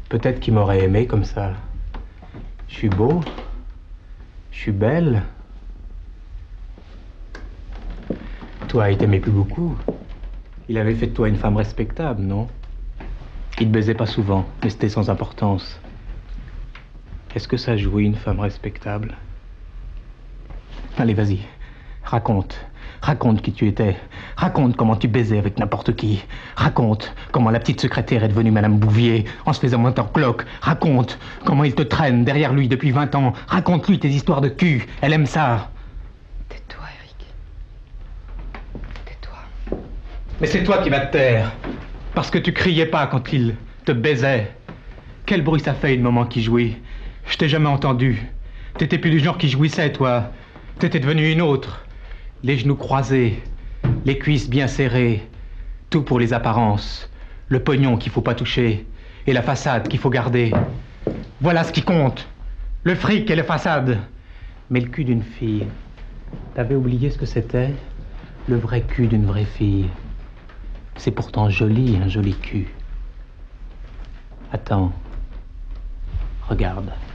Peut-être qu'il m'aurait aimé comme ça. Je suis beau. Je suis belle. Toi, il t'aimait plus beaucoup. Il avait fait de toi une femme respectable, non? Il te baisait pas souvent, mais c'était sans importance. Est-ce que ça jouait une femme respectable? Allez, vas-y. Raconte. Raconte qui tu étais. Raconte comment tu baisais avec n'importe qui. Raconte comment la petite secrétaire est devenue Madame Bouvier en se faisant monter en cloque. Raconte comment il te traîne derrière lui depuis 20 ans. Raconte-lui tes histoires de cul. Elle aime ça. Tais-toi, Eric. Tais-toi. Mais c'est toi qui vas te taire. Parce que tu criais pas quand il te baisait. Quel bruit ça fait, le moment qu'il jouit. Je t'ai jamais entendu. T'étais plus du genre qui jouissait, toi. T'étais devenu une autre. Les genoux croisés, les cuisses bien serrées, tout pour les apparences, le pognon qu'il faut pas toucher, et la façade qu'il faut garder. Voilà ce qui compte, le fric et la façade. Mais le cul d'une fille, t'avais oublié ce que c'était? Le vrai cul d'une vraie fille. C'est pourtant joli, un joli cul. Attends, regarde.